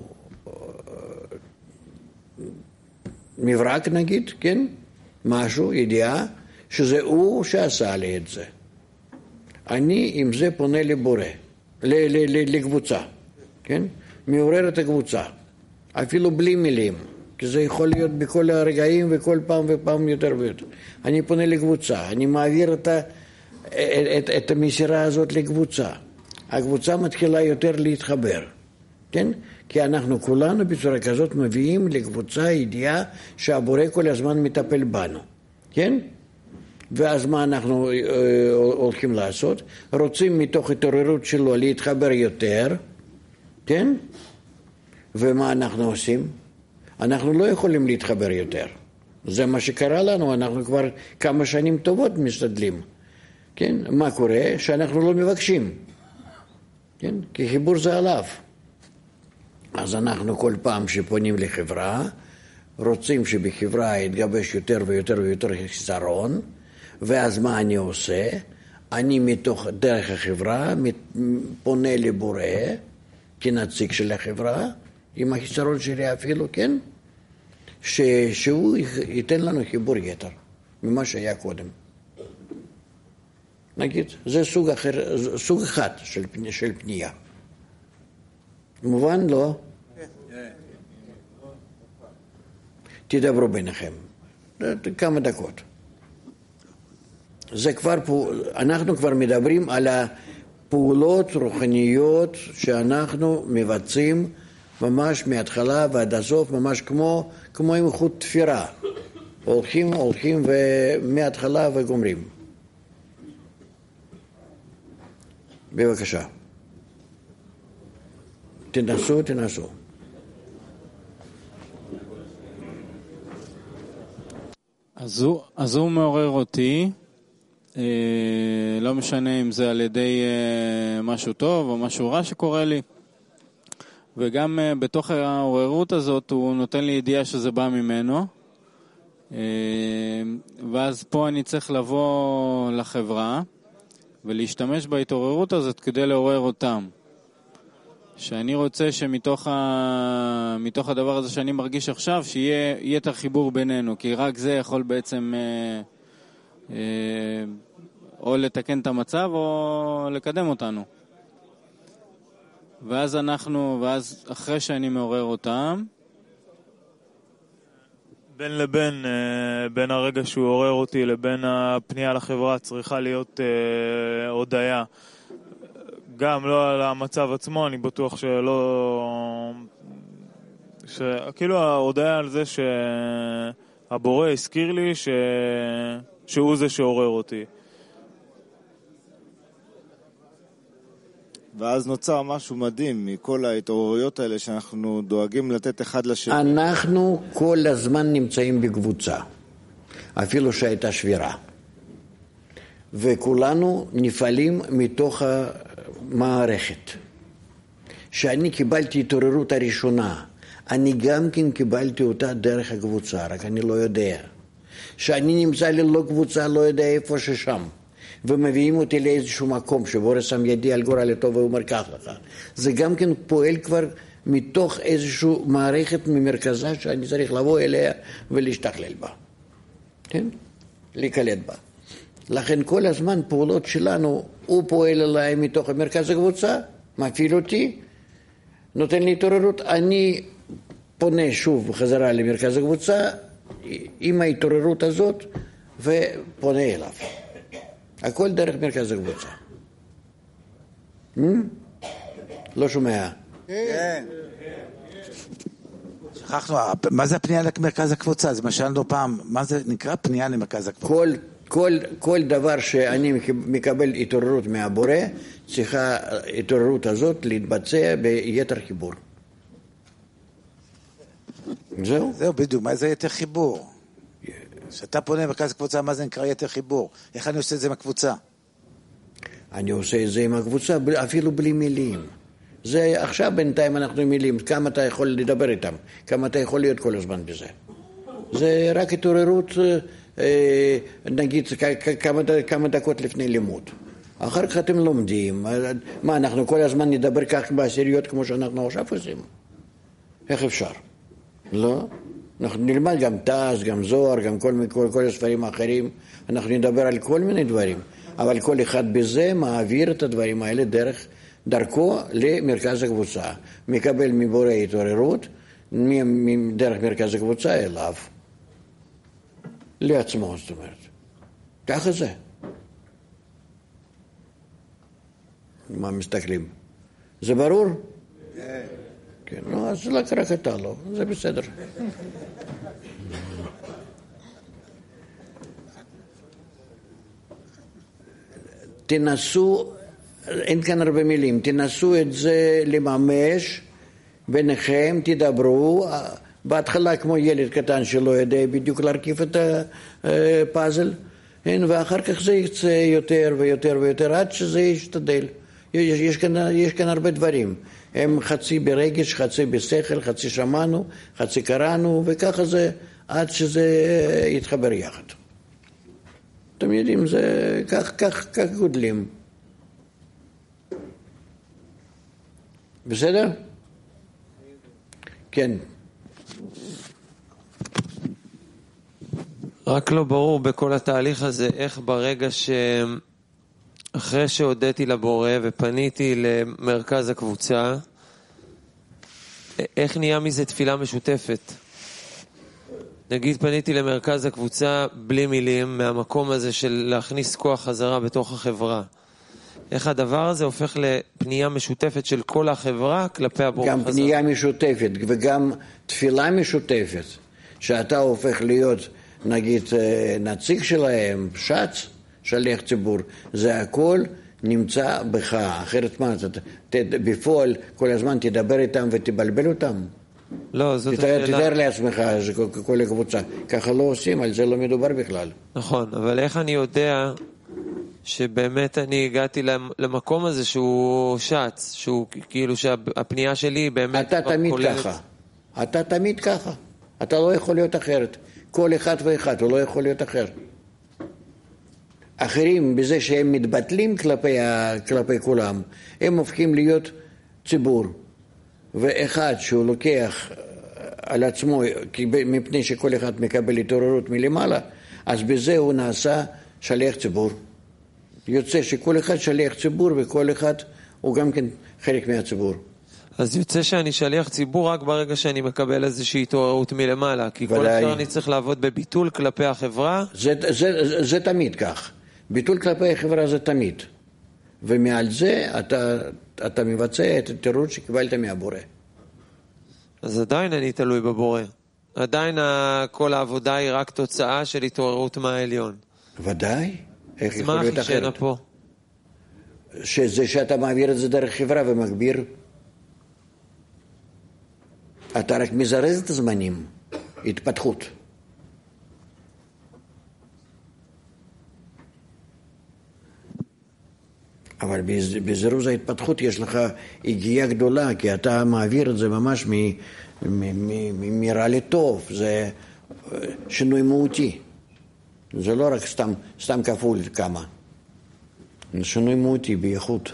מברק נגיד, כן? משהו, ידיעה, שזה הוא שעשה לי את זה. אני עם זה פונה לבורא, לקבוצה, כן? מעורר את הקבוצה, אפילו בלי מילים, כי זה יכול להיות בכל הרגעים וכל פעם ופעם יותר ויותר. אני פונה לקבוצה, אני מעביר את המסירה הזאת לקבוצה. הקבוצה מתחילה יותר להתחבר, כן? כי אנחנו כולנו בצורה כזאת מביאים לקבוצה ידיעה שהבורא כל הזמן מטפל בנו, כן? ואז מה אנחנו הולכים לעשות? רוצים מתוך התעוררות שלו להתחבר יותר, כן? ומה אנחנו עושים? אנחנו לא יכולים להתחבר יותר. זה מה שקרה לנו, אנחנו כבר כמה שנים טובות משתדלים, כן? מה קורה? שאנחנו לא מבקשים, כן? כי חיבור זה עליו. אז אנחנו כל פעם שפונים לחברה, רוצים שבחברה יתגבש יותר ויותר ויותר חיסרון, ואז מה אני עושה? אני מתוך דרך החברה פונה לבורא, כנציג של החברה, עם החיסרון שלי אפילו, כן? שהוא ייתן לנו חיבור יתר ממה שהיה קודם. נגיד, זה סוג אחד של פנייה. מובן לא? תדברו ביניכם. כמה דקות. זה כבר אנחנו כבר מדברים על הפעולות רוחניות שאנחנו מבצעים ממש מההתחלה ועד הסוף, ממש כמו עם חוט תפירה. הולכים ומההתחלה וגומרים. בבקשה. תנסו. אז הוא מעורר אותי, לא משנה אם זה על ידי משהו טוב או משהו רע שקורה לי, וגם בתוך העוררות הזאת הוא נותן לי ידיעה שזה בא ממנו, ואז פה אני צריך לבוא לחברה ולהשתמש בהתעוררות הזאת כדי לעורר אותם. שאני רוצה שמתוך הדבר הזה שאני מרגיש עכשיו, שיהיה את החיבור בינינו, כי רק זה יכול בעצם או לתקן את המצב או לקדם אותנו. ואז אחרי שאני מעורר אותם, בין לבין, בין הרגע שהוא עורר אותי לבין הפנייה לחברה צריכה להיות הודעה. גם לא על המצב עצמו, אני בטוח כאילו ההודעה על זה שהבורא הזכיר לי שהוא זה שעורר אותי. ואז נוצר משהו מדהים מכל ההתעוררויות האלה שאנחנו דואגים לתת אחד לשני. אנחנו כל הזמן נמצאים בקבוצה, אפילו שהייתה שבירה. וכולנו נפעלים מתוך המערכת. שאני קיבלתי התעוררות הראשונה, אני גם כן קיבלתי אותה דרך הקבוצה, רק אני לא יודע. שאני נמצא ללא קבוצה, לא יודע איפה ששם. ומביאים אותי לאיזשהו מקום שבורא שם ידי על גורל הטוב ואומר ככה. זה גם כן פועל כבר מתוך איזושהי מערכת ממרכזה שאני צריך לבוא אליה ולהשתכלל בה. כן? להיקלט בה. לכן כל הזמן פעולות שלנו, הוא פועל אליי מתוך המרכז הקבוצה, מפעיל אותי, נותן לי התעוררות, אני פונה שוב בחזרה למרכז הקבוצה עם ההתעוררות הזאת ופונה אליו. הכל דרך מרכז הקבוצה. לא שומע. כן. שכחנו, מה זה הפנייה למרכז הקבוצה? זה מה שאלנו פעם, מה זה נקרא פנייה למרכז הקבוצה? כל דבר שאני מקבל התעוררות מהבורא, צריכה התעוררות הזאת להתבצע ביתר חיבור. זהו? זהו בדיוק, מה זה יתר חיבור? כשאתה פונה למרכז הקבוצה, מה זה נקרא יתר חיבור? איך אני עושה את זה עם הקבוצה? אני עושה את זה עם הקבוצה אפילו בלי מילים. זה עכשיו בינתיים אנחנו מילים, כמה אתה יכול לדבר איתם, כמה אתה יכול להיות כל הזמן בזה. זה רק התעוררות, נגיד כמה דקות לפני לימוד. אחר כך אתם לומדים. מה, אנחנו כל הזמן נדבר כך בעשיריות כמו שאנחנו עכשיו עושים? איך אפשר? לא? אנחנו נלמד גם תז, גם זוהר, גם כל הספרים האחרים. אנחנו נדבר על כל מיני דברים. אבל כל אחד בזה מעביר את הדברים האלה דרכו למרכז הקבוצה. מקבל מבורא התעוררות, דרך מרכז הקבוצה אליו. לעצמו, זאת אומרת. ככה זה. מה מסתכלים? זה ברור? כן, לא, אז רק אתה לא, זה בסדר. תנסו, אין כאן הרבה מילים, תנסו את זה לממש ביניכם, תדברו, בהתחלה כמו ילד קטן שלא יודע בדיוק להרכיב את הפאזל, ואחר כך זה יצא יותר ויותר ויותר עד שזה ישתדל. יש כאן הרבה דברים. הם חצי ברגש, חצי בשכל, חצי שמענו, חצי קראנו, וככה זה עד שזה יתחבר יחד. אתם יודעים, זה כך גודלים. בסדר? כן. רק לא ברור בכל התהליך הזה, איך ברגע אחרי שהודיתי לבורא ופניתי למרכז הקבוצה, איך נהיה מזה תפילה משותפת? נגיד פניתי למרכז הקבוצה בלי מילים, מהמקום הזה של להכניס כוח חזרה בתוך החברה. איך הדבר הזה הופך לפנייה משותפת של כל החברה כלפי הבורא חזרה? גם פנייה משותפת וגם תפילה משותפת, שאתה הופך להיות נגיד נציג שלהם, שץ, שליח ציבור, זה הכל נמצא בך, אחרת מה, בפועל כל הזמן תדבר איתם ותבלבל אותם. לא, זאת השאלה. תתאר לעצמך כל הקבוצה, ככה לא עושים, על זה לא מדובר בכלל. נכון, אבל איך אני יודע שבאמת אני הגעתי למקום הזה שהוא שץ, שהוא כאילו שהפנייה שלי באמת אתה תמיד ככה, אתה תמיד ככה, אתה לא יכול להיות אחרת, כל אחד ואחד, הוא לא יכול להיות אחר. אחרים בזה שהם מתבטלים כלפי כולם, הם הופכים להיות ציבור. ואחד שהוא לוקח על עצמו, מפני שכל אחד מקבל התעוררות מלמעלה, אז בזה הוא נעשה שליח ציבור. יוצא שכל אחד שליח ציבור וכל אחד הוא גם כן חלק מהציבור. אז יוצא שאני שליח ציבור רק ברגע שאני מקבל איזושהי התעוררות מלמעלה, כי כל השאר אני צריך לעבוד בביטול כלפי החברה. זה תמיד כך. ביטול כלפי החברה זה תמיד. ומעל זה אתה מבצע את התירוץ שקיבלת מהבורא. אז עדיין אני תלוי בבורא. עדיין כל העבודה היא רק תוצאה של התעוררות מהעליון. ודאי. איך יכול מה להיות החישנה אחרת? פה? שזה שאתה מעביר את זה דרך חברה ומגביר. אתה רק מזרז את הזמנים. התפתחות. אבל בזירוז ההתפתחות יש לך הגיעה גדולה, כי אתה מעביר את זה ממש מרע לטוב. זה שינוי מהותי. זה לא רק סתם כפול כמה. זה שינוי מהותי באיכות.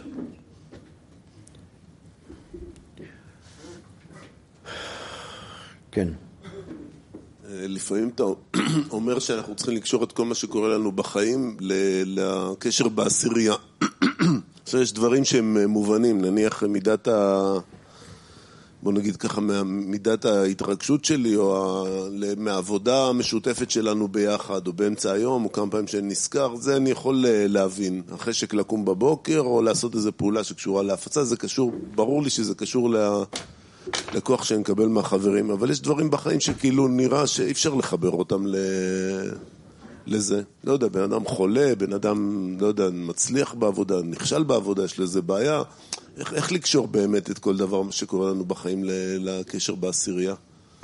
כן. לפעמים אתה אומר שאנחנו צריכים לקשור את כל מה שקורה לנו בחיים לקשר בעשירייה. עכשיו יש דברים שהם מובנים, נניח מידת בוא נגיד ככה, מידת ההתרגשות שלי, או מהעבודה המשותפת שלנו ביחד, או באמצע היום, או כמה פעמים שנזכר, זה אני יכול להבין. החשק לקום בבוקר, או לעשות איזו פעולה שקשורה להפצה, זה קשור, ברור לי שזה קשור לכוח שאני מקבל מהחברים, אבל יש דברים בחיים שכאילו נראה שאי אפשר לחבר אותם לזה. לא יודע, בן אדם חולה, בן אדם, לא יודע, מצליח בעבודה, נכשל בעבודה, יש לזה בעיה. איך לקשור באמת את כל דבר מה שקורה לנו בחיים לקשר בעשירייה?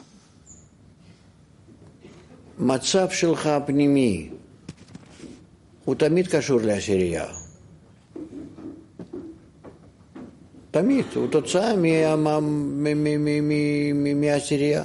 מצב שלך פנימי הוא תמיד קשור לעשירייה. תמיד, הוא תוצאה מהעשירייה.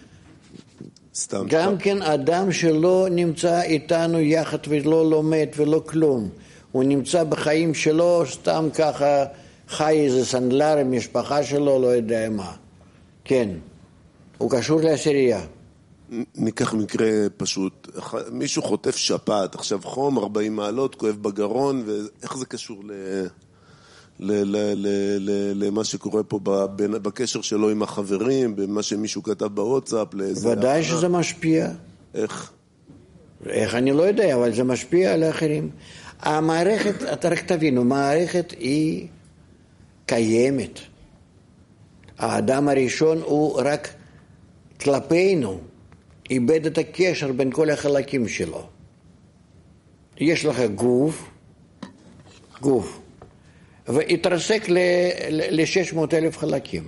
גם כן אדם שלא נמצא איתנו יחד ולא לומד ולא כלום. הוא נמצא בחיים שלו סתם ככה, חי איזה סנדלר עם משפחה שלו, לא יודע מה. כן, הוא קשור לעשירייה. ניקח מקרה פשוט, מישהו חוטף שפעת, עכשיו חום, 40 מעלות, כואב בגרון, ואיך זה קשור למה שקורה פה בקשר שלו עם החברים, במה שמישהו כתב בוואטסאפ? ודאי שזה משפיע. איך? איך אני לא יודע, אבל זה משפיע על האחרים. המערכת, אתה רק תבינו, המערכת היא קיימת. האדם הראשון הוא רק כלפינו, איבד את הקשר בין כל החלקים שלו. יש לך גוף, והתרסק ל-600,000 חלקים.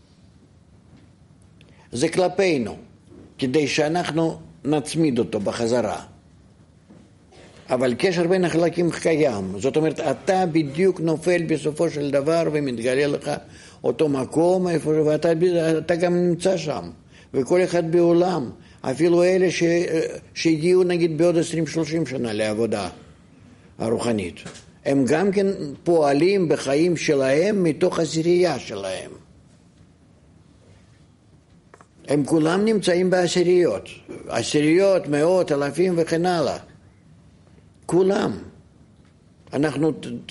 זה כלפינו, כדי שאנחנו נצמיד אותו בחזרה. אבל קשר בין החלקים קיים. זאת אומרת, אתה בדיוק נופל בסופו של דבר ומתגלה לך אותו מקום, ואתה גם נמצא שם. וכל אחד בעולם, אפילו אלה שהגיעו נגיד בעוד 20-30 שנה לעבודה הרוחנית, הם גם כן פועלים בחיים שלהם מתוך עשירייה שלהם. הם כולם נמצאים בעשיריות. עשיריות, מאות, אלפים וכן הלאה. כולם. אנחנו,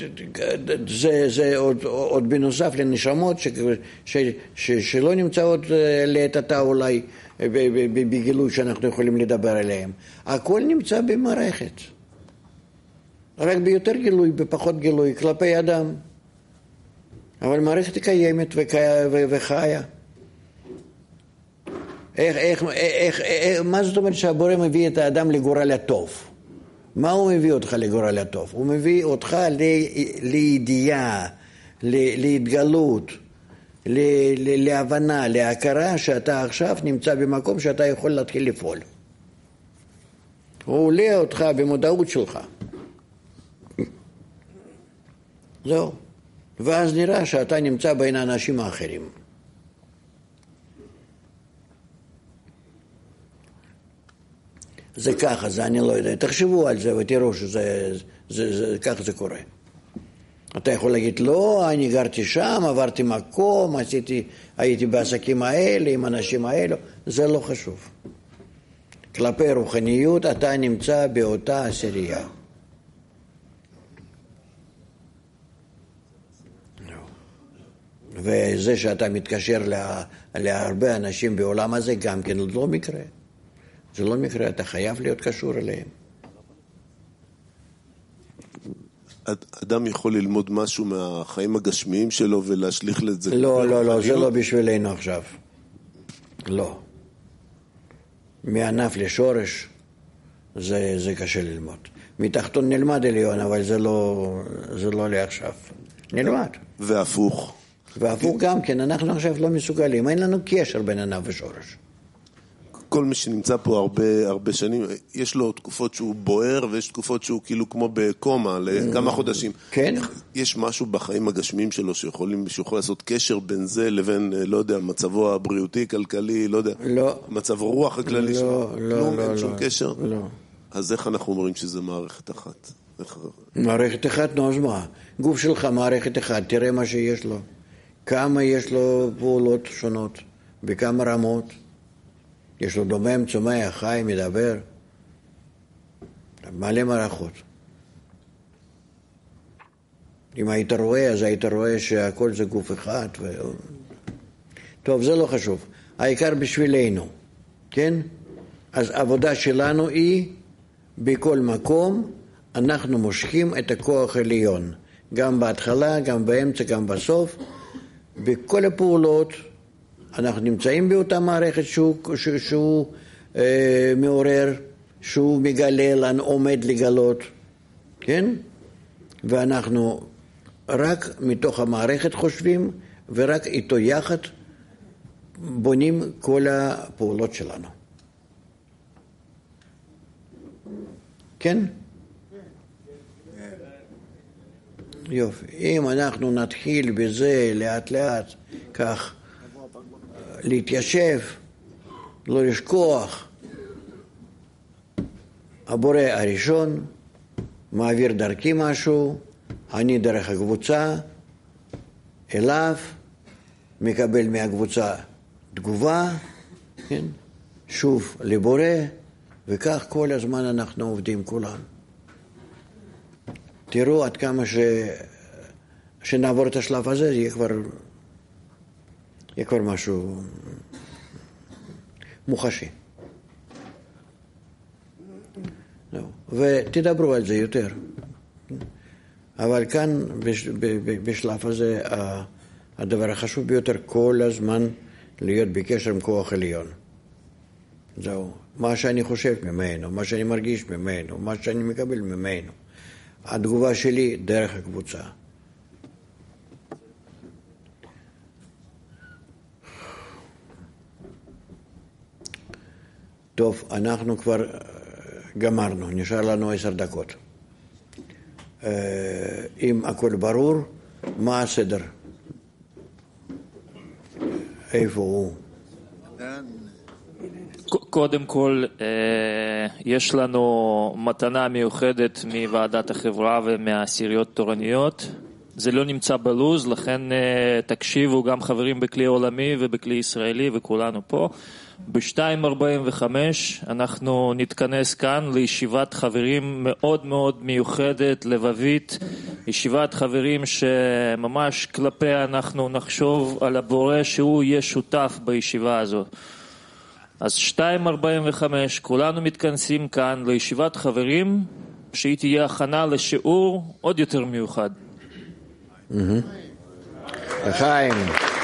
זה עוד בנוסף לנשמות שלא נמצאות לעת עתה אולי בגילוי שאנחנו יכולים לדבר עליהם. הכל נמצא במערכת. רק ביותר גילוי, בפחות גילוי, כלפי אדם. אבל מערכת קיימת וחיה. מה זאת אומרת שהבורא מביא את האדם לגורל הטוב? מה הוא מביא אותך לגורל הטוב? הוא מביא אותך לידיעה, להתגלות, להבנה, להכרה שאתה עכשיו נמצא במקום שאתה יכול להתחיל לפעול. הוא עולה אותך במודעות שלך. זהו. ואז נראה שאתה נמצא בין האנשים האחרים. זה ככה, זה אני לא יודע. תחשבו על זה ותראו שכך זה קורה. אתה יכול להגיד, לא, אני גרתי שם, עברתי מקום, הייתי בעסקים האלה, עם אנשים האלה. זה לא חשוב. כלפי רוחניות אתה נמצא באותה עשירייה. וזה שאתה מתקשר להרבה אנשים בעולם הזה, גם כן לא מקרה. זה לא מקרה, אתה חייב להיות קשור אליהם. אדם יכול ללמוד משהו מהחיים הגשמיים שלו ולהשליך לזה? לא, זה לא בשבילנו עכשיו. לא. מענף לשורש זה קשה ללמוד. מתחתון נלמד עליון, אבל זה לא לעכשיו. נלמד. והפוך? והפוך גם כן, אנחנו עכשיו לא מסוגלים, אין לנו קשר בין ענף ושורש. כל מי שנמצא פה הרבה שנים, יש לו תקופות שהוא בוער, ויש תקופות שהוא כאילו כמו בקומה, לכמה חודשים. כן. יש משהו בחיים הגשמיים שלו שיכול לעשות קשר בין זה לבין, לא יודע, מצבו הבריאותי, כלכלי, לא יודע. לא. מצב הרוח הכללי שלו. לא. אין שום קשר? לא. אז איך אנחנו אומרים שזה מערכת אחת? מערכת אחת, נו, אז מה? גוף שלך מערכת אחת, תראה מה שיש לו. כמה יש לו פעולות שונות, בכמה רמות. יש לו דומם, צומח, חי, מדבר. מלא מערכות. אם היית רואה, אז היית רואה שהכל זה גוף אחד. טוב, זה לא חשוב. העיקר בשבילנו, כן? אז העבודה שלנו היא, בכל מקום, אנחנו מושכים את הכוח העליון. גם בהתחלה, גם באמצע, גם בסוף. בכל הפעולות, אנחנו נמצאים באותה מערכת שהוא מעורר, שהוא מגלה, עומד לגלות, כן? ואנחנו רק מתוך המערכת חושבים, ורק איתו יחד בונים כל הפעולות שלנו. כן? יופי. אם אנחנו נתחיל בזה לאט לאט, כך, להתיישב, לא לשכוח. הבורא הראשון מעביר דרכי משהו, אני דרך הקבוצה, אליו, מקבל מהקבוצה תגובה, כן? שוב לבורא, וכך כל הזמן אנחנו עובדים כולם. תראו עד כמה שנעבור את השלב הזה, יהיה כבר משהו מוחשי. ותדברו על זה יותר. אבל כאן, בשלב הזה, הדבר החשוב ביותר, כל הזמן להיות בקשר עם כוח עליון. זהו. מה שאני חושב ממנו, מה שאני מרגיש ממנו, מה שאני מקבל ממנו. התגובה שלי דרך הקבוצה. טוב, אנחנו כבר גמרנו, נשאר לנו 10 דקות. אם הכל ברור, מה הסדר? איפה הוא? קודם כל, יש לנו מתנה מיוחדת מוועדת החברה ומהעשיריות תורניות. זה לא נמצא בלוז, לכן תקשיבו גם חברים בכלי עולמי ובכלי ישראלי וכולנו פה. ב-2:45 אנחנו נתכנס כאן לישיבת חברים מאוד מאוד מיוחדת, לבבית, ישיבת חברים שממש כלפיה אנחנו נחשוב על הבורא שהוא יהיה שותף בישיבה הזו. אז 2:45 כולנו מתכנסים כאן לישיבת חברים שהיא תהיה הכנה לשיעור עוד יותר מיוחד. לחיים.